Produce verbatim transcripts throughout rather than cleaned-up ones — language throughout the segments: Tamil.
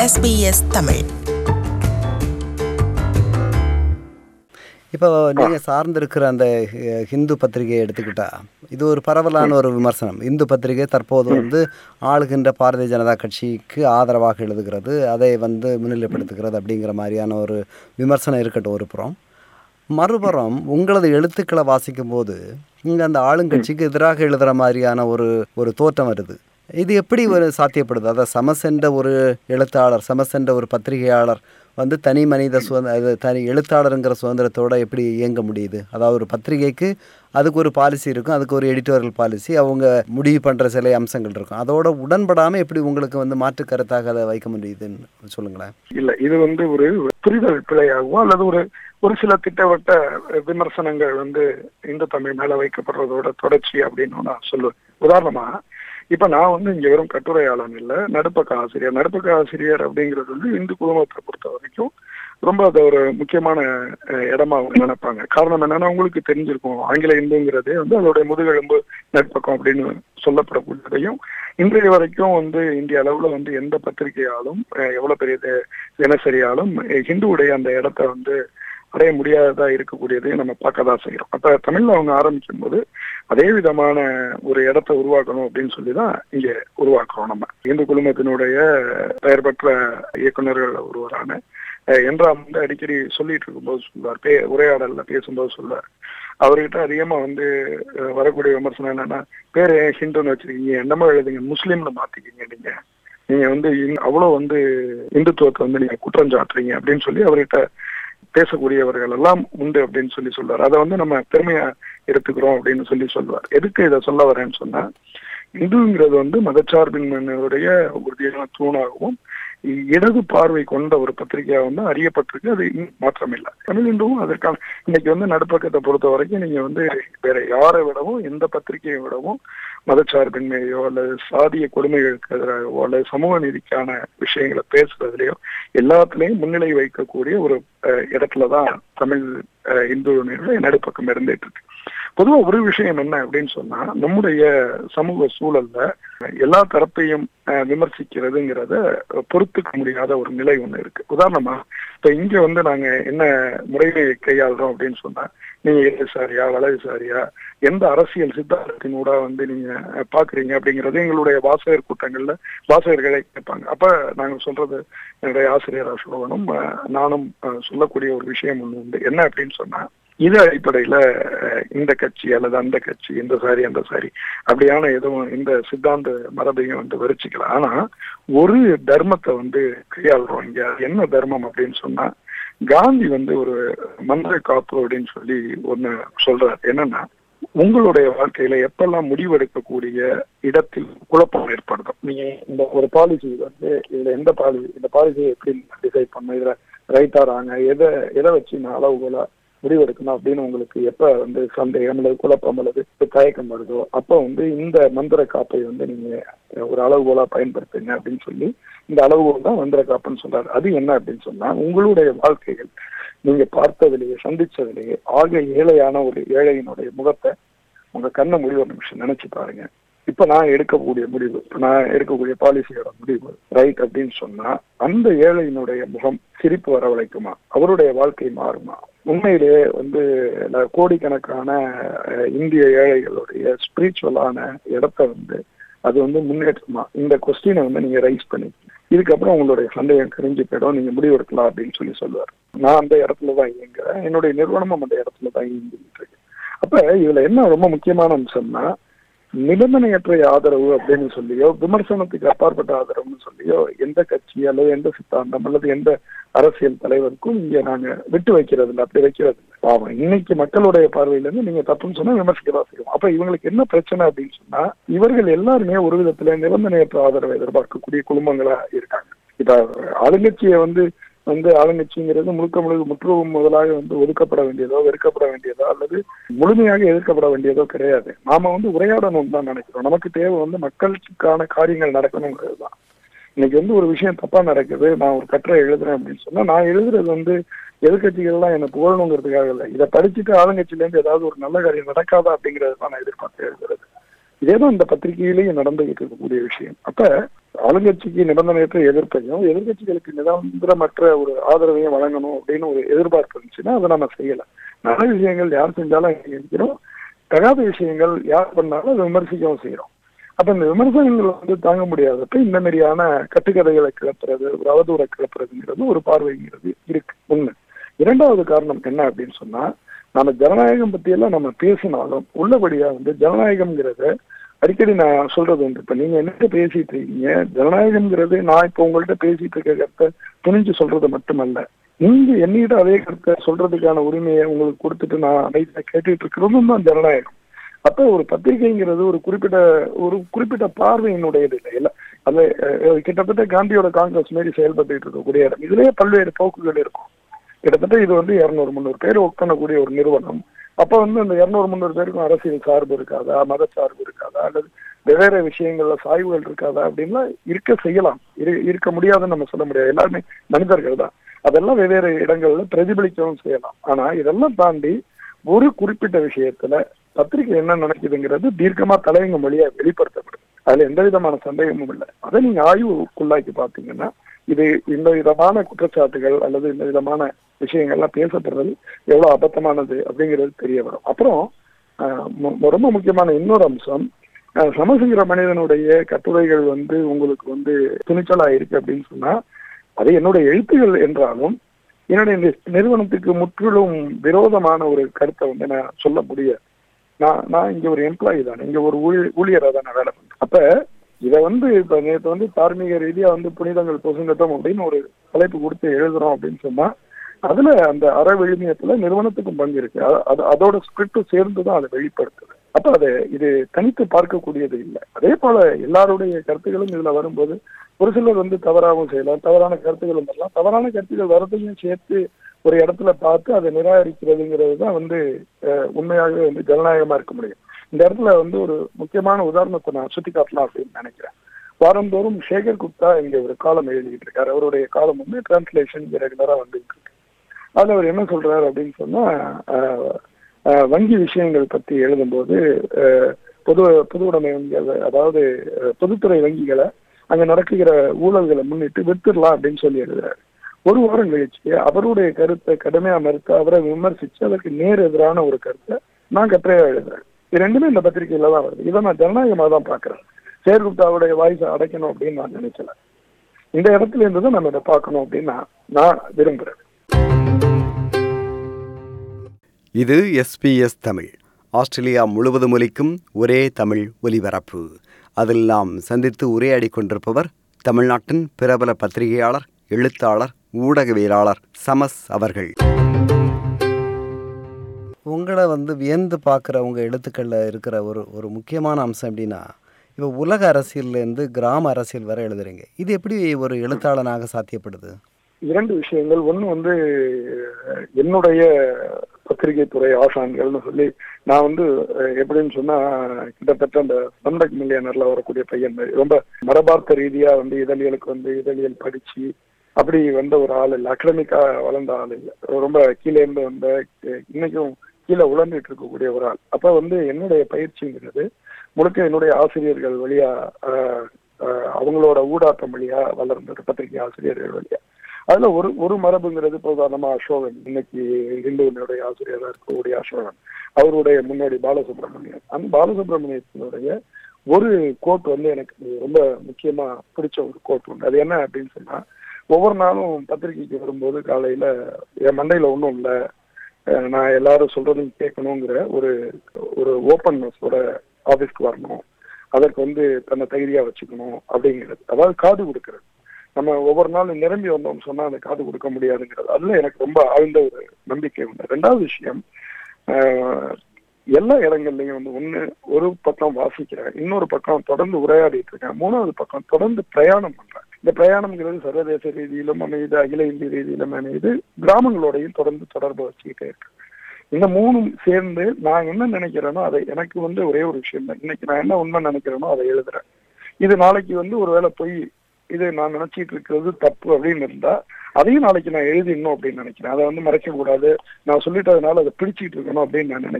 S B S Tamil. இப்போ நீங்கள் சார்ந்திருக்கிற அந்த ஹிந்து பத்திரிகையை எடுத்துக்கிட்டா இது ஒரு பரவலான ஒரு விமர்சனம். இந்து பத்திரிகை தற்போது வந்து ஆளுகின்ற பாரதிய ஜனதா கட்சிக்கு ஆதரவாக எழுதுகிறது, அதை வந்து முன்னிலைப்படுத்துகிறது அப்படிங்கிற மாதிரியான ஒரு விமர்சனம் இருக்கட்டும் ஒரு புறம். மறுபுறம் உங்களது எழுத்துக்களை வாசிக்கும் போது இங்கே அந்த ஆளுங்கட்சிக்கு எதிராக எழுதுகிற மாதிரியான ஒரு ஒரு தோற்றம் வருது. இது எப்படி ஒரு சாத்தியப்படுது? அதாவது சமசென்ற ஒரு எழுத்தாளர், சமசென்ற ஒரு பத்திரிகையாளர் வந்து தனி மனித சுதந்திர அது தனி எழுத்தாளருங்கிற சுதந்திரத்தோடு எப்படி இயங்க முடியுது? அதாவது ஒரு பத்திரிகைக்கு அதுக்கு ஒரு பாலிசி இருக்கும், அதுக்கு ஒரு எடிட்டோரியல் பாலிசி, அவங்க முடிவு பண்ணுற சில அம்சங்கள் இருக்கும். அதோட உடன்படாமல் எப்படி உங்களுக்கு வந்து மாற்று கருத்தாக அதை வைக்க முடியுதுன்னு சொல்லுங்களேன். இல்லை, இது வந்து ஒரு புரிதல் பிழையாகவும் அல்லது ஒரு ஒரு சில திட்டவட்ட விமர்சனங்கள் வந்து இந்து தமிழ் மேல வைக்கப்படுறதோட தொடர்ச்சி அப்படின்னு நான் சொல்லுவேன். உதாரணமா இப்ப நான் வந்து இங்க வெறும் கட்டுரையாளன் இல்லை, நடுப்பக்க ஆசிரியர். நடுப்பக்க ஆசிரியர் அப்படிங்கிறது வந்து இந்து குழுமத்தை பொறுத்த வரைக்கும் ரொம்ப அது ஒரு முக்கியமான இடமா அவங்க நினைப்பாங்க. காரணம் என்னன்னா, உங்களுக்கு தெரிஞ்சிருக்கும், ஆங்கில இந்துங்கிறதே வந்து அதோடைய முதுகெலும்பு நட்பக்கம் அப்படின்னு சொல்லப்படக்கூடியதையும் இன்றைய வரைக்கும் வந்து இந்திய அளவுல வந்து எந்த பத்திரிகையாலும் எவ்வளவு பெரிய தினசரியாலும் ஹிந்துவுடைய அந்த இடத்த வந்து அடைய முடியாததா இருக்கக்கூடியதையும் நம்ம பார்க்கதான் செய்யறோம். அப்ப தமிழ்ல அவங்க ஆரம்பிக்கும் போது அதே விதமான ஒரு இடத்தை உருவாக்கணும் அப்படின்னு சொல்லிதான் இங்க உருவாக்குறோம். நம்ம இந்து குழுமத்தினுடைய பெயர் பெற்ற இயக்குநர்கள் ஒருவரான என்றாம் வந்து அடிக்கடி சொல்லிட்டு இருக்கும்போது சொல்லுவார், பே உரையாடல்ல பேசும்போது சொல்லுவார், அவர்கிட்ட அதிகமா வந்து வரக்கூடிய விமர்சனம் என்னன்னா, பேரு ஹிந்துன்னு வச்சிருக்கீங்க, என்னமோ எழுதுங்க, முஸ்லீம்னு மாத்திக்கிங்க, நீங்க நீங்க வந்து அவ்வளவு வந்து இந்துத்துவத்தை வந்து நீங்க குற்றம் சாட்டுறீங்க அப்படின்னு சொல்லி அவர்கிட்ட பேசக்கூடியவர்கள் எல்லாம் உண்டு அப்படின்னு சொல்லி சொல்லுவார். அதை வந்து நம்ம பெருமையா எடுத்துக்கிறோம் அப்படின்னு சொல்லி சொல்லுவார். எதுக்கு இதை சொல்ல வரேன்னு சொன்னா, இந்துங்கிறது வந்து மதச்சார்பின்மையினுடைய உறுதியான தூணாகவும் இடது பார்வை கொண்ட ஒரு பத்திரிகையா வந்து அறியப்பட்டிருக்கு. அது மாற்றம் இல்லை. தமிழ் இந்துவும் அதற்கான இன்னைக்கு வந்து நடுப்பக்கத்தை பொறுத்த வரைக்கும் நீங்க வந்து வேற யாரை விடவும் எந்த பத்திரிகையை விடவும் மதச்சார்பின்மையோ அல்லது சாதிய கொடுமைகளுக்கு எதிராகவோ அல்லது சமூக நீதிக்கான விஷயங்களை பேசுறதுலயோ எல்லாத்துலயும் முன்னிலை வைக்கக்கூடிய ஒரு இடத்துலதான் தமிழ் இந்து நடுப்பக்கம் இருந்துட்டு இருக்கு. பொதுவா ஒரு விஷயம் என்ன அப்படின்னு சொன்னா, நம்முடைய சமூக சூழல்ல எல்லா தரப்பையும் விமர்சிக்கிறதுங்கிறத பொறுத்துக்க முடியாத ஒரு நிலை ஒண்ணு இருக்கு. உதாரணமா இப்ப இங்க வந்து நாங்க என்ன முறையை கையாளுறோம் அப்படின்னு சொன்னா, நீங்க இடதுசாரியா வலதுசாரியா எந்த அரசியல் சித்தாந்தத்தினூட வந்து நீங்க பாக்குறீங்க அப்படிங்கறது எங்களுடைய வாசகர் கூட்டங்கள்ல வாசகர்களை கேட்பாங்க. அப்ப நாங்க சொல்றது, என்னுடைய ஆசிரியர் அசோகனும் நானும் சொல்லக்கூடிய ஒரு விஷயம் ஒண்ணு உண்டு. என்ன அப்படின்னு சொன்னா, இது அடிப்படையில இந்த கட்சி அல்லது அந்த கட்சி, இந்த சாரி அந்த சாரி அப்படியான எதுவும் இந்த சித்தாந்த மரபையும் வந்து வரிச்சிக்கலாம். ஆனா ஒரு தர்மத்தை வந்து கையாளுறோம் இங்க. என்ன தர்மம் அப்படின்னு சொன்னா, காந்தி வந்து ஒரு மந்திர காப்பு அப்படின்னு சொல்லி ஒண்ணு சொல்றாரு. என்னன்னா, உங்களுடைய வாழ்க்கையில எப்பெல்லாம் முடிவெடுக்கக்கூடிய இடத்தில் குழப்பம் ஏற்படுத்தும், நீங்க இந்த ஒரு பாலிசி வந்து இதுல எந்த பாலிசி இந்த பாலிசியை எப்படி டிசைட் பண்ண, இதுல ரைட்டா ராங்க, எதை எதை வச்சு நான் அளவுகோலா முடிவெடுக்கணும் அப்படின்னு உங்களுக்கு எப்ப வந்து சந்தேகம் அல்லது குழப்பம் அல்லது தயக்கம் வருதோ அப்ப வந்து இந்த மந்திர காப்பை வந்து நீங்க ஒரு அளவுகோலா பயன்படுத்துங்க அப்படின்னு சொல்லி இந்த அளவுகோல் தான் மந்திர காப்புன்னு சொல்றாரு. அது என்ன அப்படின்னு சொன்னா, உங்களுடைய வாழ்க்கைகள் நீங்க பார்த்ததிலேயே சந்திச்சதிலேயே ஆக ஏழையான ஒரு ஏழையினுடைய முகத்தை உங்க கண்ணை முடிவு ஒரு நிமிஷம் நினைச்சு பாருங்க. இப்ப நான் எடுக்கக்கூடிய முடிவு, நான் எடுக்கக்கூடிய பாலிசியோட முடிவு ரைட் அப்படின்னு சொன்னா, அந்த ஏழையினுடைய முகம் சிரிப்பு வரவழைக்குமா? அவருடைய வாழ்க்கை மாறுமா? உண்மையிலேயே வந்து கோடிக்கணக்கான இந்திய ஏழைகளுடைய ஸ்பிரிச்சுவலான இடத்த வந்து அது வந்து முன்னேற்றமா? இந்த கொஸ்டினை வந்து நீங்க ரைஸ் பண்ணி இதுக்கப்புறம் உங்களுடைய சந்தேகம் கரிஞ்சு போயிடும், நீங்க முடிவு எடுக்கலாம் அப்படின்னு சொல்லி சொல்லுவார். நான் அந்த இடத்துலதான் இயங்குறேன், என்னுடைய நிறுவனமும் அந்த இடத்துலதான் இயங்கிட்டு இருக்கு. அப்ப இதுல என்ன ரொம்ப முக்கியமான அம்சம்னா, நிபந்தனையற்ற ஆதரவு அப்படின்னு சொல்லியோ விமர்சனத்துக்கு அப்பாற்பட்ட ஆதரவுன்னு சொல்லியோ எந்த கட்சி அல்லது எந்த சித்தாந்தம் அல்லது எந்த அரசியல் தலைவருக்கும் இங்க நாங்க விட்டு வைக்கிறது இல்லை, அப்படி வைக்கிறது இல்லை. பாவம், இன்னைக்கு மக்களுடைய பார்வையில இருந்து நீங்க தப்புன்னு சொன்னா விமர்சிக்கதான் செய்யும். அப்ப இவங்களுக்கு என்ன பிரச்சனை அப்படின்னு சொன்னா, இவர்கள் எல்லாருமே ஒரு விதத்துல நிபந்தனையற்ற ஆதரவை எதிர்பார்க்கக்கூடிய குடும்பங்களா இருக்காங்க. இப்ப ஆளுங்கட்சியை வந்து வந்து ஆளுங்கட்சிங்கிறது முழுக்க முழுக்க முற்றுவும் முதலாக வந்து ஒதுக்கப்பட வேண்டியதோ வெறுக்கப்பட வேண்டியதோ அல்லது முழுமையாக எதிர்க்கப்பட வேண்டியதோ கிடையாது. நாம வந்து உரையாடணும் தான் நினைக்கிறோம். நமக்கு தேவை வந்து மக்களுக்கான காரியங்கள் நடக்கணுங்கிறது தான். இன்னைக்கு வந்து ஒரு விஷயம் தப்பா நடக்குது, நான் ஒரு கட்டுரை எழுதுறேன் அப்படின்னு சொன்னா, நான் எழுதுறது வந்து எதிர்கட்சிகள்லாம் என்ன புகழணுங்கிறதுக்காக இல்லை, இதை படிச்சுட்டு ஆளுங்கட்சியில இருந்து ஏதாவது ஒரு நல்ல காரியம் நடக்காதா அப்படிங்கிறது தான் நான் எதிர்பார்த்து எழுதுறது. இதேதான் இந்த பத்திரிகையிலேயே நடந்துகிட்டு இருக்கக்கூடிய விஷயம். அப்ப ஆளுங்கட்சிக்கு நிபந்தனையற்ற எதிர்ப்பையும் எதிர்கட்சிகளுக்கு நிரந்தரமற்ற ஒரு ஆதரவையும் வழங்கணும் அப்படின்னு ஒரு எதிர்பார்ப்பு இருந்துச்சுன்னா அதை நம்ம செய்யல. நல்ல விஷயங்கள் யார் செஞ்சாலும் அங்கீகரிக்கிறோம், தகாத விஷயங்கள் யார் பண்ணாலும் அதை விமர்சிக்கவும் செய்யறோம். அப்ப இந்த விமர்சனங்கள் வந்து தாங்க முடியாதப்ப இந்த மாதிரியான கட்டுக்கதைகளை கிளப்புறது, ஒரு அவதூறை கிளப்புறதுங்கிறது ஒரு பார்வைங்கிறது இருக்கு ஒண்ணு. இரண்டாவது காரணம் என்ன அப்படின்னு சொன்னா, நம்ம ஜனநாயகம் பத்தியெல்லாம் நம்ம பேசினாலும் உள்ளபடியா வந்து ஜனநாயகம்ங்கிறத அடிக்கடி நான் சொல்றது உண்டு. இப்ப நீங்க என்ன பேசிட்டு இருக்கீங்க, ஜனநாயகம்ங்கிறது நான் இப்ப உங்கள்கிட்ட பேசிட்டு இருக்க கருத்தை துணிஞ்சு சொல்றது மட்டுமல்ல, நீங்க என்னிட்ட அதே கருத்தை சொல்றதுக்கான உரிமையை உங்களுக்கு கொடுத்துட்டு நான் அமைதியா கேட்டுட்டு இருக்கிறதும் தான் ஜனநாயகம். அப்ப ஒரு பத்திரிகைங்கிறது ஒரு குறிப்பிட்ட ஒரு குறிப்பிட்ட பார்வையினுடையது இல்லை. இல்ல அது கிட்டத்தட்ட காந்தியோட காங்கிரஸ் மாரி செயல்பட்டு இருக்கக்கூடிய இடம். இதுலயே பல்வேறு போக்குகள் இருக்கும். கிட்டத்தட்ட இது வந்து இருநூறு முந்நூறு பேர் ஒர்க் பண்ணக்கூடிய ஒரு நிறுவனம். அப்ப வந்து அந்த இருநூறு முந்நூறு பேருக்கும் அரசியல் சார்பு இருக்காதா, மத சார்பு இருக்காதா, அல்லது வெவ்வேறு விஷயங்கள்ல சாய்வுகள் இருக்காதா அப்படின்லாம் இருக்க செய்யலாம். இருக்க முடியாதுன்னு நம்ம சொல்ல முடியாது. எல்லாருமே மனிதர்கள் தான். அதெல்லாம் வெவ்வேறு இடங்கள்ல பிரதிபலிக்கவும் செய்யலாம். ஆனா இதெல்லாம் தாண்டி ஒரு குறிப்பிட்ட விஷயத்துல பத்திரிகை என்ன நினைக்குதுங்கிறது தீர்க்கமா தலையங்க மொழியா வெளிப்படுத்தப்படுது. அதுல எந்த விதமான சந்தேகமும் இல்லை. அதை நீங்க ஆய்வுக்குள்ளாக்கி பாத்தீங்கன்னா இது இந்த விதமான குற்றச்சாட்டுகள் அல்லது இந்த விதமான விஷயங்கள்லாம் பேசப்படுறது எவ்வளவு அபத்தமானது அப்படிங்கிறது தெரிய வரும். அப்புறம் ரொம்ப முக்கியமான இன்னொரு அம்சம், சமசுகிற மனிதனுடைய கட்டுரைகள் வந்து உங்களுக்கு வந்து துணிச்சலா இருக்கு அப்படின்னு சொன்னா அது என்னுடைய எழுத்துகள் என்றாலும் என்னுடைய நிறுவனத்துக்கு முற்றிலும் விரோதமான ஒரு கருத்தை வந்து நான் சொல்ல முடியாது. நான் நான் இங்க ஒரு எம்ப்ளாயி தானே, இங்க ஒரு ஊழியரா தானே வேலை பண்றேன். அப்ப இதை வந்து இப்ப நேற்று வந்து தார்மீக ரீதியா வந்து புனிதங்கள் பொசுங்கட்டும் அப்படின்னு ஒரு தலைப்பு கொடுத்து எழுதுறோம் அப்படின்னு சொன்னா அதுல அந்த அற விழுமியத்துல நிறுவனத்துக்கும் பங்கு இருக்கு. அதோட ஸ்கிரிப்டும் சேர்ந்துதான் அதை வெளிப்படுத்துது. அப்ப அதை இது தனித்து பார்க்கக்கூடியது இல்லை. அதே போல எல்லாருடைய கருத்துக்களும் இதுல வரும்போது ஒரு சிலர் வந்து தவறாகவும் செய்யலாம், தவறான கருத்துக்களும் வரலாம். தவறான கருத்துக்கள் வரதையும் சேர்த்து ஒரு இடத்துல பார்த்து அதை நிராகரிக்கிறதுங்கிறது தான் வந்து உண்மையாகவே வந்து ஜனநாயகமா இருக்க முடியும். இந்த இடத்துல வந்து ஒரு முக்கியமான உதாரணத்தை நான் சுட்டி காட்டலாம் அப்படின்னு நினைக்கிறேன். வாரந்தோறும் சேகர் குப்தா இங்க ஒரு காலம் எழுதிட்டு இருக்காரு. அவருடைய காலம் வந்து டிரான்ஸ்லேஷன் ரெகுலரா வந்துட்டு இருக்கு. அதுல அவர் என்ன சொல்றாரு அப்படின்னு சொன்னா, வங்கி விஷயங்கள் பத்தி எழுதும்போது பொது பொது உடைமை வங்கிகள், அதாவது பொதுத்துறை வங்கிகளை அங்க நடக்குகிற ஊழல்களை முன்னிட்டு வித்துடலாம் அப்படின்னு சொல்லி எழுதுறாரு. ஒரு வாரம் கழிச்சு அவருடைய கருத்தை கடுமையா மறுத்து அவரை விமர்சிச்சு அதற்கு நேர் எதிரான ஒரு கருத்தை நான் கட்டுரையா எழுதுறேன். இது ரெண்டுமே இந்த பத்திரிகையில தான் வருது. இதை நான் ஜனநாயகமா தான் பாக்குறேன். சேர் குப்தாவுடைய வாய்ஸை அடைக்கணும் அப்படின்னு நான் நினைச்சல. இந்த இடத்துல இருந்து தான் நம்ம இதை பார்க்கணும் அப்படின்னு நான் நான் விரும்புறேன். இது எஸ்பிஎஸ் தமிழ், ஆஸ்திரேலியா முழுவதும் ஒலிக்கும் ஒரே தமிழ் ஒலிபரப்பு. அதில் நாம் சந்தித்து உரையாடி கொண்டிருப்பவர் தமிழ்நாட்டின் பிரபல பத்திரிகையாளர், எழுத்தாளர், ஊடகவியலாளர் சமஸ் அவர்கள். உங்களை வந்து வியந்து பார்க்குற உங்கள் எழுத்துக்களில் இருக்கிற ஒரு ஒரு முக்கியமான அம்சம் எப்படின்னா, இப்போ உலக அரசியல்லேருந்து கிராம அரசியல் வரை எழுதுறீங்க. இது எப்படி ஒரு எழுத்தாளனாக சாத்தியப்படுது? இரண்டு விஷயங்கள். ஒன்று வந்து என்னுடைய பத்திரிகை துறை ஆசான்கள்னு சொல்லி நான் வந்து எப்படின்னு சொன்னா கிட்டத்தட்ட அந்த சண்டக் மில்லியனர்ல வரக்கூடிய பையன் ரொம்ப மரபார்த்த ரீதியா வந்து இதழியலுக்கு வந்து இதழியல் படிச்சு அப்படி வந்த ஒரு ஆள் இல்லை. அகடமிக்கா வளர்ந்த ஆள் இல்லை. ரொம்ப கீழே இருந்து வந்த இன்னைக்கும் கீழே உழந்துட்டு இருக்கக்கூடிய ஒரு ஆள். அப்ப வந்து என்னுடைய பயிற்சிங்கிறது முழுக்க என்னுடைய ஆசிரியர்கள் வழியா அவங்களோட ஊடாட்டம் வழியா வளர்ந்தது, பத்திரிகை ஆசிரியர்கள் வழியா. அதுல ஒரு ஒரு மரபுங்கிறது இப்போ உதாரணமா அசோகன், இன்னைக்கு இந்துவனுடைய ஆசிரியராக இருக்கக்கூடிய அசோகன், அவருடைய முன்னாடி பாலசுப்ரமணியன். அந்த பாலசுப்ரமணியத்தினுடைய ஒரு கோட் வந்து எனக்கு ரொம்ப முக்கியமா பிடிச்ச ஒரு கோட் உண்டு. அது என்ன அப்படின்னு சொன்னா, ஒவ்வொரு நாளும் பத்திரிகைக்கு வரும்போது காலையில என் மண்டையில ஒன்றும் இல்லை, நான் எல்லாரும் சொல்றதையும் கேட்கணுங்கிற ஒரு ஒரு ஓப்பன்னஸோட ஆஃபீஸ்க்கு வரணும், அதற்கு வந்து தன்னை தகுதியா வச்சுக்கணும் அப்படிங்கிறது. அதாவது காது கொடுக்கறது. நம்ம ஒவ்வொரு நாளும் நிரம்பி வந்தோம் சொன்னா அந்த காது கொடுக்க முடியாதுங்கிறது. அதுல எனக்கு ரொம்ப ஆழ்ந்த ஒரு நம்பிக்கை உண்டு. ரெண்டாவது விஷயம், எல்லா இடங்கள்லயும் வந்து ஒண்ணு ஒரு பக்கம் வாசிக்கிறேன், இன்னொரு பக்கம் தொடர்ந்து உரையாடிட்டு இருக்கேன், மூணாவது பக்கம் தொடர்ந்து பிரயாணம் பண்றேன். இந்த பிரயாணம்ங்கிறது சர்வதேச ரீதியிலும் அமையுது, அகில இந்திய ரீதியிலும் அமையுது, கிராமங்களோடையும் தொடர்ந்து தொடர்பு வச்சுக்கிட்டே இருக்கு. இந்த மூணும் சேர்ந்து நான் என்ன நினைக்கிறேனோ அதை, எனக்கு வந்து ஒரே ஒரு விஷயம் தான், இன்னைக்கு நான் என்ன உண்மை நினைக்கிறேனோ அதை எழுதுறேன். இது நாளைக்கு வந்து ஒருவேளை போய் இது நான் நினைச்சிட்டு இருக்கிறது தப்பு அப்படின்னு இருந்தா அதையும் நாளைக்கு நான் எழுதிடணும் அப்படின்னு நினைக்கிறேன். அதை வந்து மறைக்க கூடாது, நான் சொல்லிட்டதுனால அதை பிடிச்சிட்டு இருக்கணும் அப்படின்னு நான் நினைக்கல.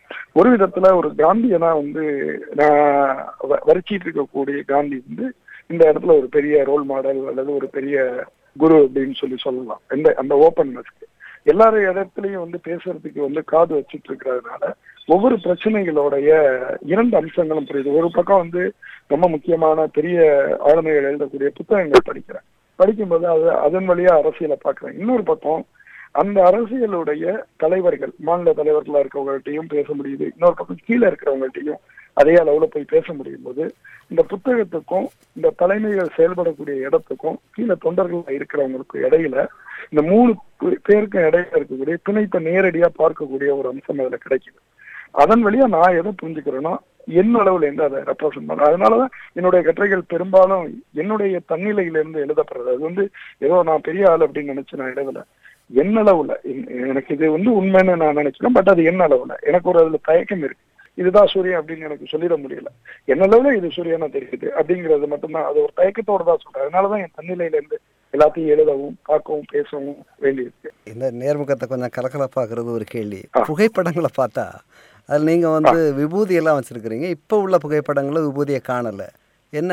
ஒரு விதத்துல ஒரு காந்தியனா வந்து நான் வரிச்சிட்டு இருக்கக்கூடிய காந்தி வந்து இந்த இடத்துல ஒரு பெரிய ரோல் மாடல் அல்லது ஒரு பெரிய குரு அப்படின்னு சொல்லி சொல்லலாம். இந்த அந்த ஓப்பன்னஸ்க்கு எல்லாரும் இடத்துலயும் வந்து பேசுறதுக்கு வந்து காது வச்சுட்டு இருக்கிறதுனால ஒவ்வொரு பிரச்சனைகளோடைய இரண்டு அம்சங்களும் புரியுது. ஒரு பக்கம் வந்து ரொம்ப முக்கியமான பெரிய ஆளுமைகள் எழுதக்கூடிய புத்தகங்கள் படிக்கிறேன், படிக்கும்போது அது அதன் வழியா அரசியலை பார்க்கிறேன். இன்னொரு பக்கம் அந்த அரசியலுடைய தலைவர்கள், மாநில தலைவர்களா இருக்கவங்கள்ட்டையும் பேச முடியுது, இன்னொரு பக்கம் கீழே இருக்கிறவங்கள்ட்டையும் அதே அளவுல போய் பேச முடியும் போது இந்த புத்தகத்துக்கும் இந்த தலைமைகள் செயல்படக்கூடிய இடத்துக்கும் கீழே தொண்டர்கள் இருக்கிறவங்களுக்கு இடையில இந்த மூணு பேருக்கும் இடையில இருக்கக்கூடிய பிணைப்பை நேரடியா பார்க்கக்கூடிய ஒரு அம்சம் அதுல கிடைக்குது. அதன் வழியா நான் எதை புரிஞ்சுக்கிறேன்னா என் அளவுல இருந்து அதை ரெப்ரசென்ட் பண்ண. அதனாலதான் என்னுடைய கட்டுரைகள் பெரும்பாலும் என்னுடைய தன்னிலையில இருந்து எழுதப்படுறது. அது வந்து ஏதோ நான் பெரிய ஆள் அப்படின்னு நினைச்சு நான் எழுதல. என் அளவுல எனக்கு இது வந்து உண்மைன்னு நான் நினைக்கிறேன். பட் அது என் அளவுல எனக்கு ஒரு அதுல தயக்கம் இருக்கு. இதுதான் சூரியன் அப்படின்னு எனக்கு சொல்லிட முடியல. என்ன அளவுல இது சூரியனா தெரியுது அப்படிங்கிறது மட்டும்தான். அது ஒரு தயக்கத்தோட தான் சொல்றேன். அதனாலதான் என் தன்னிலையில இருந்து எல்லாத்தையும் எழுதவும் பார்க்கவும் பேசவும் வேண்டியிருக்கு. இந்த நேர்முகத்தை கொஞ்சம் கலக்கலப்பாக்குறது ஒரு கேள்வி. புகைப்படங்களை பார்த்தா அதில் நீங்கள் வந்து விபூதி எல்லாம் வச்சிருக்கிறீங்க. இப்போ உள்ள புகைப்படங்களும் விபூதியை காணல. என்ன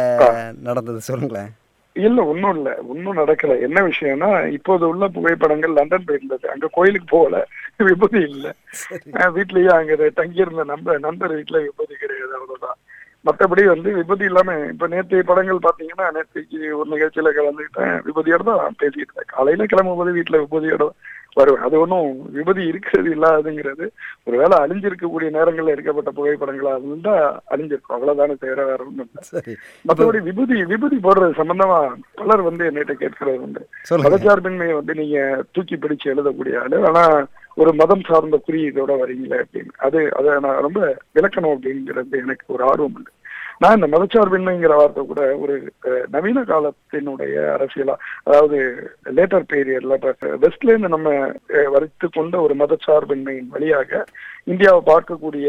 நடந்தது சொல்லுங்களேன். இல்ல ஒன்னும் இல்ல, ஒன்னும் நடக்கல. என்ன விஷயம்னா இப்போது உள்ள புகைப்படங்கள் லண்டன் போயிருந்தது, அங்க கோயிலுக்கு போகல, விபூதி இல்ல. வீட்லயே அங்க தங்கியிருந்த நம்ப நண்பர் வீட்டுல விபூதி கிடையாது, அவ்வளவுதான். மற்றபடி வந்து விபூதி இல்லாம இப்ப நேற்று படங்கள் பாத்தீங்கன்னா நேற்றுக்கு ஒரு நிகழ்ச்சியில கலந்துக்கிட்டேன், விபூதியோட தான் பேசிட்டு இருக்கேன். காலையில கிளம்பும்போது வீட்டுல விபூதியோட வருவேன். அது ஒன்றும் விபூதி இருக்கிறது இல்லாதுங்கிறது ஒருவேளை அழிஞ்சிருக்கக்கூடிய நேரங்கள்ல எடுக்கப்பட்ட புகைப்படங்களா இருந்தா அழிஞ்சிருக்கும், அவ்வளவுதானே தவிர வேற ஒண்ணும் இல்லை. மற்றபடி விபூதி விபூதி போடுறது சம்பந்தமா பலர் வந்து என்னிட்ட கேட்கறது உண்டு. மதச்சார்பின்மையை வந்து நீங்க தூக்கி பிடிச்சு எழுதக்கூடிய ஆளு, ஆனா ஒரு மதம் சார்ந்த குறியீடோட வரீங்களே அப்படின்னு அது அதை நான் ரொம்ப விளக்கணும் அப்படிங்கிறது எனக்கு ஒரு ஆர்வம் உண்டு. நான் இந்த மதச்சார்பின்மைங்கிற வார்த்தை கூட ஒரு நவீன காலத்தினுடைய அரசியலா, அதாவது லேட்டர் பீரியட்ல வெஸ்ட்ல இருந்து நம்ம வரைத்து கொண்ட ஒரு மதச்சார்பின்மையின் வழியாக இந்தியாவை பார்க்கக்கூடிய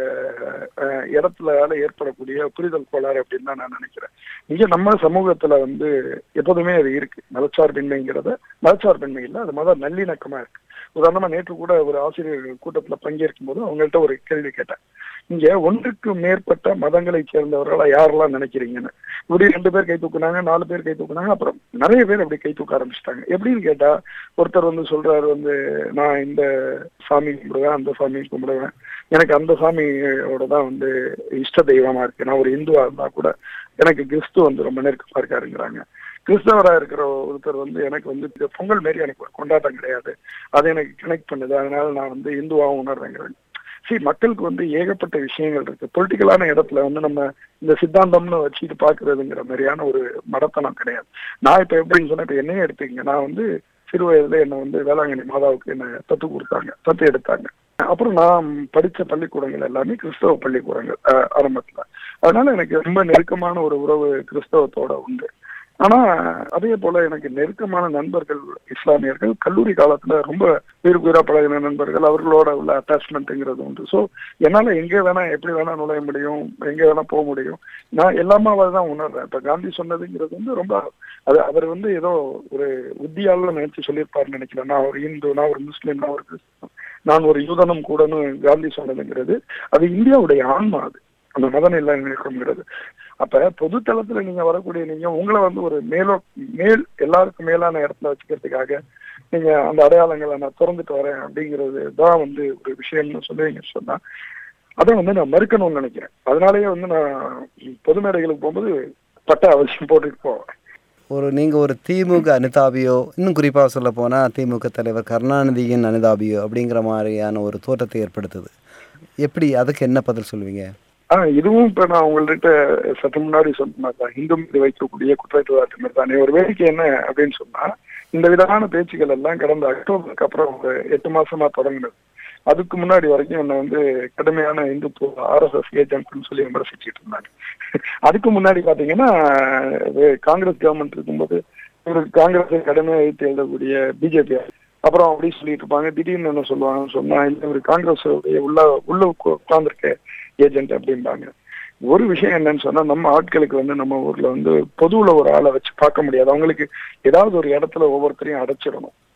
இடத்துல ஏற்படக்கூடிய புரிதல் கோளாறு அப்படின்னு தான் நான் நினைக்கிறேன். இங்க நம்ம சமூகத்துல வந்து எப்போதுமே அது இருக்கு. மதச்சார்பின்மைங்கிறத மதச்சார்பின்மை இல்லை, அது மத நல்லிணக்கமா இருக்கு. உதாரணமா நேற்று கூட ஒரு ஆசிரியர்கள் கூட்டத்துல பங்கேற்கும் போது அவங்கள்ட்ட ஒரு கேள்வி கேட்டேன். இங்க ஒன்றுக்கு மேற்பட்ட மதங்களை சேர்ந்தவர்களா யாரெல்லாம் நினைக்கிறீங்கன்னு. இப்படி ரெண்டு பேர் கை தூக்குனாங்க, நாலு பேர் கை தூக்குனாங்க, அப்புறம் நிறைய பேர் அப்படி கை தூக்க ஆரம்பிச்சிட்டாங்க. எப்படின்னு கேட்டா ஒருத்தர் வந்து சொல்றாரு வந்து நான் இந்த சாமி கும்பிடுவேன், அந்த சாமி கும்பிடுவேன், எனக்கு அந்த சாமியோட தான் வந்து இஷ்ட தெய்வமா இருக்கு, நான் ஒரு இந்துவா இருந்தா கூட எனக்கு கிறிஸ்து வந்து ரொம்ப நெருக்கமா இருக்காருங்கிறாங்க. கிறிஸ்தவரா இருக்கிற ஒருத்தர் வந்து எனக்கு வந்து பொங்கல் மாரி எனக்கு ஒரு கொண்டாட்டம் கிடையாது, அது எனக்கு கனெக்ட் பண்ணுது, அதனால நான் வந்து இந்துவாகவும் உணர்றேங்கிறாங்க. சரி, மக்களுக்கு வந்து ஏகப்பட்ட விஷயங்கள் இருக்கு. பொலிட்டிக்கலான இடத்துல வந்து நம்ம இந்த சித்தாந்தம்னு வச்சுட்டு பாக்குறதுங்கிற மாதிரியான ஒரு மடத்தனம் கிடையாது. நான் இப்ப எப்படின்னு சொன்னா இப்ப என்னையே எடுத்துக்கங்க, நான் வந்து சிறு வயதுல என்ன வந்து வேளாங்கண்ணி மாதாவுக்கு என்ன தத்து கொடுத்தாங்க, தத்து எடுத்தாங்க. அப்புறம் நான் படிச்ச பள்ளிக்கூடங்கள் எல்லாமே கிறிஸ்தவ பள்ளிக்கூடங்கள் ஆரம்பத்துல. அதனால எனக்கு ரொம்ப நெருக்கமான ஒரு உறவு கிறிஸ்தவத்தோட உண்டு. ஆனா அதே போல எனக்கு நெருக்கமான நண்பர்கள் இஸ்லாமியர்கள் கல்லூரி காலத்துல ரொம்ப உயிர் உயிரா பழகின நண்பர்கள், அவர்களோட உள்ள அட்டாச்மெண்ட்ங்கிறது உண்டு. ஸோ என்னால எங்க வேணா எப்படி வேணா நுழைய முடியும், எங்க வேணா போக முடியும். நான் எல்லாமாவது தான் உணர்றேன். இப்ப காந்தி சொன்னதுங்கிறது வந்து ரொம்ப அது அவர் வந்து ஏதோ ஒரு உத்தியால நினைச்சு சொல்லியிருப்பாருன்னு நினைக்கிறேன். நான் ஒரு இந்து, நான் ஒரு முஸ்லீம், நான் ஒரு கிறிஸ்தவன், நான் ஒரு யூதனும் கூடன்னு காந்தி சொன்னதுங்கிறது அது இந்தியாவுடைய ஆன்மா, அது அந்த மத நிலைங்கிறது. அப்ப பொது தளத்துல நீங்க வரக்கூடிய நீங்க உங்களை வந்து ஒரு மேலோ மேல் எல்லாருக்கும் மேலான இடத்துல வச்சுக்கிறதுக்காக நீங்க அந்த அடையாளங்களை நான் திறந்துட்டு வரேன் அப்படிங்கிறது தான் வந்து ஒரு விஷயம்னு சொல்லுவீங்க சொன்னா அதை வந்து நான் மறுக்கணும்னு நினைக்கிறேன். அதனாலேயே வந்து நான் பொது மேடைகளுக்கு போகும்போது பட்ட அவசியம் போட்டுட்டு போவேன். ஒரு நீங்கள் ஒரு திமுக அனுதாபியோ, இன்னும் குறிப்பாக சொல்ல போனால் திமுக தலைவர் கருணாநிதியின் அனுதாபியோ அப்படிங்கிற மாதிரியான ஒரு தோற்றத்தை ஏற்படுத்துது. எப்படி, அதுக்கு என்ன பதில் சொல்லுவீங்க? ஆஹ் இதுவும் இப்ப நான் உங்கள்கிட்ட சற்று முன்னாடி சொன்னதான் இந்து மீது வைக்கக்கூடிய குற்றச்சாட்டு தானே. ஒரு வேடிக்கை என்ன அப்படின்னு சொன்னா, இந்த விதமான பேச்சுக்கள் எல்லாம் கடந்த அக்டோபருக்கு அப்புறம் ஒரு எட்டு மாசமா தொடங்கினது. அதுக்கு முன்னாடி வரைக்கும் என்ன வந்து கடுமையான இந்துத்துவ ஆர் எஸ் எஸ் ஏஜென்ட்னு சொல்லி விமர்சிச்சுட்டு இருந்தாங்க. அதுக்கு முன்னாடி பாத்தீங்கன்னா காங்கிரஸ் கவர்மெண்ட் இருக்கும்போது ஒரு காங்கிரஸை கடுமையாக வைத்து எழுதக்கூடிய பிஜேபி அப்புறம் அப்படி சொல்லிட்டு இருப்பாங்க. திடீர்னு என்ன சொல்லுவாங்கன்னு சொன்னா இந்த ஒரு காங்கிரஸ் உள்ள உள்ள உட்கார்ந்துருக்க ஏஜென்ட் அப்படின்பாங்க. ஒரு விஷயம் என்னன்னு சொன்னா, நம்ம ஆட்களுக்கு வந்து நம்ம ஊர்ல வந்து பொதுவுல ஒரு ஆளை வச்சு பார்க்க முடியாது. அவங்களுக்கு ஏதாவது ஒரு இடத்துல ஒவ்வொருத்தரையும் அடைச்சிடணும்.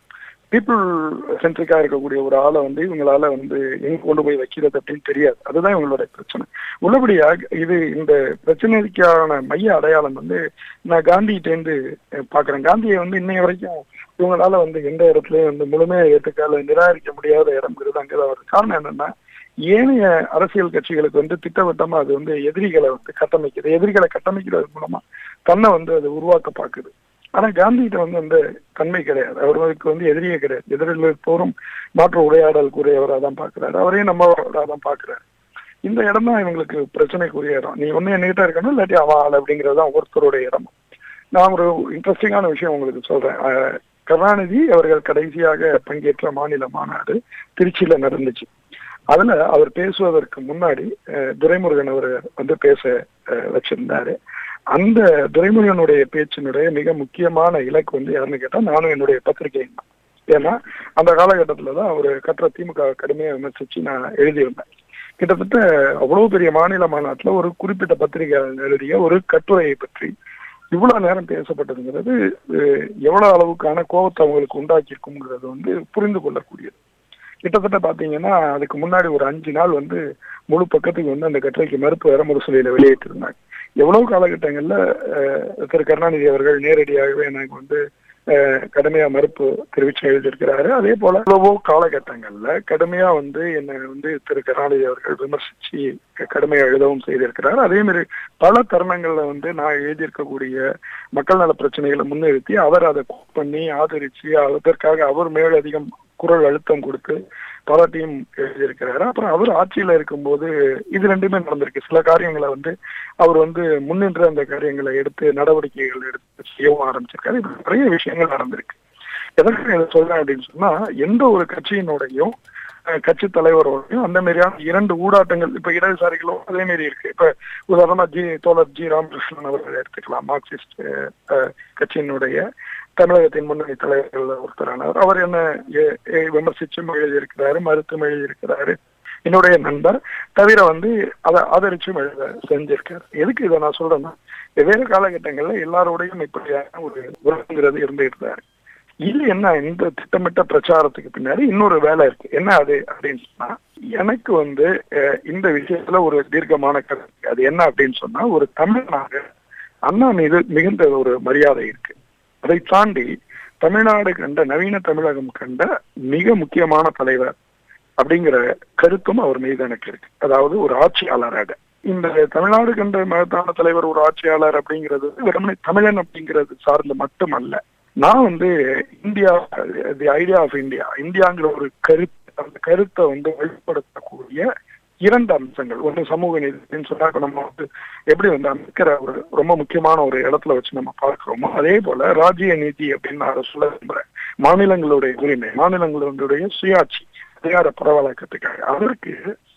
பீப்புள் சென்ட்ரிக்கா இருக்கக்கூடிய ஒரு ஆளை வந்து இவங்களால வந்து எங்க கொண்டு போய் வைக்கிறது அப்படின்னு தெரியாது. அதுதான் இவங்களோட பிரச்சனை. உள்ளபடியாக இது இந்த பிரச்சனைக்கான மைய அடையாளம் வந்து நான் காந்திகிட்டேருந்து பாக்குறேன். காந்தியை வந்து இன்னைய வரைக்கும் இவங்களால வந்து எந்த இடத்துலயும் வந்து முழுமையா ஏற்றுக்கால நிராகரிக்க முடியாத இடம்ங்கிறது அங்கதான் வருது. காரணம் என்னன்னா, ஏனைய அரசியல் கட்சிகளுக்கு வந்து திட்டவட்டமா அது வந்து எதிரிகளை வந்து கட்டமைக்குது. எதிரிகளை கட்டமைக்கிறது மூலமா தன்னை வந்து அது உருவாக்க பாக்குது. ஆனா காந்திகிட்ட வந்து அந்த தன்மை கிடையாது. அவருக்கு வந்து எதிரியே கிடையாது. எதிரில் போரும் மாற்று உரையாடலுக்குரியவராக தான் பாக்குறாரு. அவரையும் நம்மளோட தான் பாக்குறாரு. இந்த இடம் தான் இவங்களுக்கு பிரச்சனைக்குரிய இடம். நீ ஒண்ணு என்கிட்ட இருக்கணும், இல்லாட்டி அவன் ஆள் அப்படிங்கிறது தான் ஒருத்தருடைய இடம். நான் ஒரு இன்ட்ரெஸ்டிங்கான விஷயம் உங்களுக்கு சொல்றேன். கருணாநிதி அவர்கள் கடைசியாக பங்கேற்ற மாநில மாநாடு திருச்சியில நடந்துச்சு. அதுல அவர் பேசுவதற்கு முன்னாடி துரைமுருகன் அவர் வந்து பேச வச்சிருந்தாரு. அந்த துரைமுருகனுடைய பேச்சினுடைய மிக முக்கியமான இலக்கு வந்து யாருன்னு கேட்டா நானும் என்னுடைய பத்திரிகை தான். ஏன்னா அந்த காலகட்டத்துலதான் அவர் கற்ற திமுக கடுமையா விமர்சிச்சு நான் எழுதியிருந்தேன். கிட்டத்தட்ட அவ்வளவு பெரிய மாநில மாநாட்டுல ஒரு குறிப்பிட்ட பத்திரிகை எழுதிய ஒரு கட்டுரையை பற்றி இவ்வளவு நேரம் பேசப்பட்டதுங்கிறது எவ்வளவு அளவுக்கான கோபத்தை அவங்களுக்கு உண்டாக்கி இருக்குங்கிறது வந்து புரிந்து கொள்ளக்கூடியது. கிட்டத்தட்ட பாத்தீங்கன்னா அதுக்கு முன்னாடி ஒரு அஞ்சு நாள் வந்து முழு பக்கத்துக்கு வந்து அந்த கட்டுரைக்கு மறுப்பு வேற முரசொலியில வெளியிட்டிருந்தாங்க. எவ்வளவு காலகட்டங்கள்ல திரு கருணாநிதி அவர்கள் நேரடியாகவே எனக்கு வந்து கடுமையா மறுப்பு தெரிவிச்சு எழுதியிருக்கிறாரு. அதே போல எவ்வளவோ காலகட்டங்கள்ல கடுமையா வந்து என்னை வந்து திரு கருணாநிதி அவர்கள் விமர்சிச்சு கடுமையா எழுதவும் செய்திருக்கிறார். அதே மாதிரி பல தருணங்கள்ல வந்து நான் எழுதியிருக்கக்கூடிய மக்கள் நல பிரச்சனைகளை முன்னிறுத்தி அவர் அதை பண்ணி ஆதரிச்சு அதற்காக அவர் மேலதிகம் குரல் அழுத்தம் கொடுத்து பல டீம் எழுதியிருக்கிறாரு. அப்புறம் அவர் ஆட்சியில இருக்கும்போது இது ரெண்டுமே நடந்திருக்கு. சில காரியங்களை வந்து அவர் வந்து முன்னின்று அந்த காரியங்களை எடுத்து நடவடிக்கைகள் எடுத்து செய்யவும் ஆரம்பிச்சிருக்காரு. இப்ப நிறைய விஷயங்கள் நடந்திருக்கு. எதற்கு இதை சொல்றேன் அப்படின்னு சொன்னா, எந்த ஒரு கட்சியினுடையும் கட்சி தலைவரோடையும் அந்த மாதிரியான இரண்டு ஊடாட்டங்கள் இப்ப இடதுசாரிகளும் அதே மாதிரி இருக்கு. இப்ப உதாரணமா ஜி தோழர் ஜி ராமகிருஷ்ணன் அவர்கள் எடுத்துக்கலாம். மார்க்சிஸ்ட் கட்சியினுடைய தமிழகத்தின் முன்னணி தலைவர்கள் ஒருத்தரானவர். அவர் என்ன விமர்சிச்சும் எழுதியிருக்கிறாரு, மறுத்தும் எழுதியிருக்கிறாரு. என்னுடைய நண்பர் தவிர வந்து அதை ஆதரிச்சும் எழுத செஞ்சிருக்காரு. எதுக்கு இதை நான் சொல்றேன்னா, வெவ்வேறு காலகட்டங்கள்ல எல்லாரோடையும் இப்படியான ஒரு உறவுங்கிறது இருந்துட்டு தான் இருக்கு. இது என்ன, இந்த திட்டமிட்ட பிரச்சாரத்துக்கு பின்னாடி இன்னொரு வேலை இருக்கு. என்ன அது அப்படின்னு சொன்னா, எனக்கு வந்து இந்த விஷயத்துல ஒரு தீர்க்கமான கருத்து. அது என்ன அப்படின்னு சொன்னா, ஒரு தமிழனாக அண்ணா மீது மிகுந்த ஒரு மரியாதை இருக்கு. அதை தாண்டி தமிழ்நாடு கண்ட நவீன தமிழகம் கண்ட மிக முக்கியமான தலைவர் அப்படிங்கிற கருத்தும் அவர் மீது எனக்கு இருக்கு. அதாவது ஒரு ஆட்சியாளராக இந்த தமிழ்நாடு கண்ட மகத்தான தலைவர் ஒரு ஆட்சியாளர் அப்படிங்கிறது வெறுமனே தமிழன் அப்படிங்கிறது சார்ந்து மட்டுமல்ல. நான் வந்து India, the idea of India, இந்தியாங்கிற ஒரு கருத்து, அந்த கருத்தை வந்து வெளிப்படுத்தக்கூடிய இரண்டு அம்சங்கள். ஒன்று சமூக நீதினு சொன்னா நம்ம வந்து எப்படி வந்து அமைக்கிற ஒரு ரொம்ப முக்கியமான ஒரு இடத்துல வச்சு நம்ம பார்க்கிறோமோ, அதே போல ராஜ்ய நீதி அப்படின்னு நான் சொல்ல விரும்புறேன். மாநிலங்களுடைய உரிமை, மாநிலங்களுடைய சுயாட்சி, அதிகார பரவலாக்கத்துக்காக அதற்கு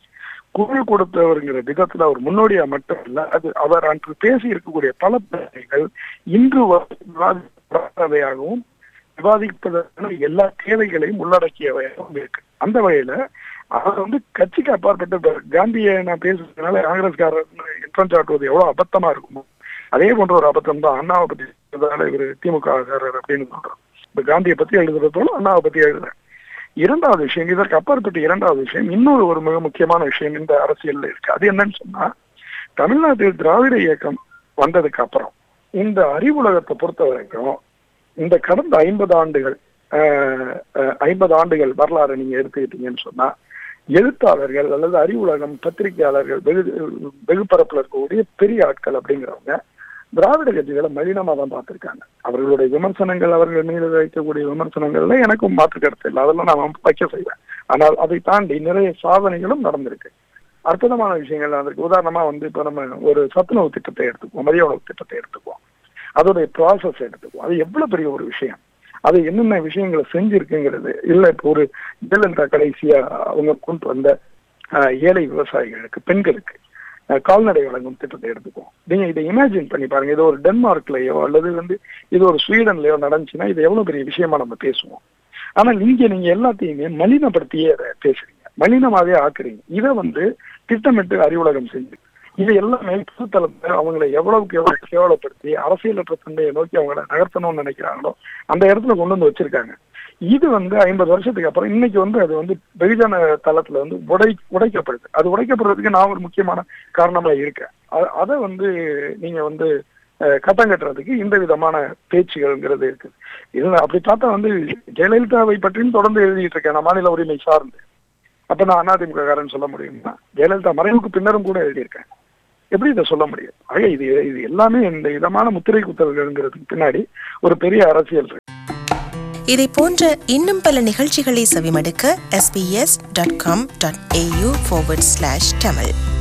குரல் கொடுத்தவருங்கிற விதத்துல அவர் முன்னோடியா மட்டும் இல்ல, அது அவர் அன்று பேசி இருக்கக்கூடிய பல பிரச்சனைகள் இன்று விவாதிப்பதாகவும் விவாதிப்பதற்கான எல்லா தேவைகளையும் உள்ளடக்கியவையாகவும் இருக்கு. அந்த வகையில அவர் வந்து கட்சிக்கு அப்பாற்பட்ட காந்தியை நான் பேசுறதுனால காங்கிரஸ்காரர் குற்றம் சாட்டுவது எவ்வளவு அபத்தமா இருக்குமோ, அதே போன்ற ஒரு அபத்தம் தான் அண்ணாவை பத்தி இவர் திமுக காரர் அப்படின்னு சொல்றோம். இப்ப காந்தியை பத்தி எழுதுறதோடு அண்ணாவை பத்தி எழுதுறேன். இரண்டாவது விஷயம், இதற்கு அப்பாற்பட்ட இரண்டாவது விஷயம், இன்னொரு ஒரு மிக முக்கியமான விஷயம் இந்த அரசியல்ல இருக்கு. அது என்னன்னு சொன்னா, தமிழ்நாட்டில் திராவிட இயக்கம் வந்ததுக்கு அப்புறம் இந்த அறிவுலகத்தை பொறுத்த வரைக்கும் இந்த கடந்த ஐம்பது ஆண்டுகள் ஐம்பது ஆண்டுகள் வரலாறு நீங்க எடுத்துக்கிட்டீங்கன்னு சொன்னா, எழுத்தாளர்கள் அல்லது அறிவுலகம், பத்திரிகையாளர்கள், வெகு வெகுப்பரப்புல இருக்கக்கூடிய பெரிய ஆட்கள் அப்படிங்கிறவங்க திராவிட கட்சிகளை மலினமா தான் பார்த்திருக்காங்க. அவர்களுடைய விமர்சனங்கள், அவர்கள் மீது வைக்கக்கூடிய விமர்சனங்கள்ல எனக்கும் மாற்று கருத்து இல்லை, அதெல்லாம் நான் வைக்க செய்வேன். ஆனால் அதை தாண்டி நிறைய சாதனைகளும் நடந்திருக்கு, அற்புதமான விஷயங்கள் நடந்திருக்கு. உதாரணமா வந்து இப்ப நம்ம ஒரு சத்துணவு திட்டத்தை எடுத்துக்குவோம், மதிய உணவு திட்டத்தை எடுத்துக்குவோம், அதோடைய ப்ராசஸ் எடுத்துக்குவோம். அது எவ்வளவு பெரிய ஒரு விஷயம், அது என்னென்ன விஷயங்களை செஞ்சிருக்குங்கிறது இல்ல. இப்போ ஒரு ஜெயலலிதா கடைசியா அவங்க கொண்டு வந்த ஏழை விவசாயிகளுக்கு, பெண்களுக்கு கால்நடை வழங்கும் திட்டத்தை எடுத்துக்குவோம். நீங்க இதை இமேஜின் பண்ணி பாருங்க. இது ஒரு டென்மார்க்லயோ அல்லது வந்து இது ஒரு ஸ்வீடன்லயோ நடந்துச்சுன்னா இது எவ்வளவு பெரிய விஷயமா நம்ம பேசுவோம். ஆனா இங்க நீங்க எல்லாத்தையுமே மலினப்படுத்தியே அதை பேசுறீங்க, மலினமாவே ஆக்குறீங்க. இதை வந்து திட்டமிட்டு அறிவுலகம் செஞ்சு இது எல்லாமே புதுத்தளத்தை அவங்களை எவ்வளவுக்கு எவ்வளவு கேவலப்படுத்தி அரசியலற்ற தன்மையை நோக்கி அவங்களை நகர்த்தணும்னு நினைக்கிறாங்களோ அந்த இடத்துல கொண்டு வந்து வச்சிருக்காங்க. இது வந்து ஐம்பது வருஷத்துக்கு அப்புறம் இன்னைக்கு வந்து அது வந்து வெகுஜன தளத்துல வந்து உடை உடைக்கப்படுது. அது உடைக்கப்படுறதுக்கு நான் ஒரு முக்கியமான காரணமா இருக்கேன். அதை வந்து நீங்க வந்து கட்டம் கட்டுறதுக்கு இந்த விதமான பேச்சுகள்ங்கிறது இருக்கு. இதுல அப்படி பார்த்தா வந்து ஜெயலலிதாவை பற்றியும் தொடர்ந்து எழுதிட்டு இருக்கேன் நான் மாநில உரிமை சார்ந்து. அப்ப நான் அதிமுக காரன் சொல்ல முடியுமா? ஜெயலலிதா மறைவுக்கு பின்னரும் கூட எழுதியிருக்கேன். எப்படி இதை சொல்ல முடியும்? ஆக இது இது எல்லாமே இந்த விதமான முத்திரை குத்தல்கள்ங்கிறதுக்கு பின்னாடி ஒரு பெரிய அரசியல் இருக்கு. இதை போன்ற இன்னும் பல நிகழ்ச்சிகளை செவிமடுக்க S B S dot com dot A U forward slash Tamil